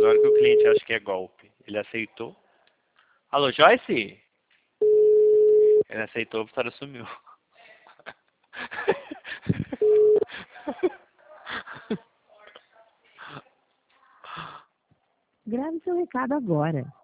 Na hora que o cliente acha que é golpe. Ele aceitou. Alô, Joyce? Ele aceitou, a Vitória sumiu. Grave seu recado agora.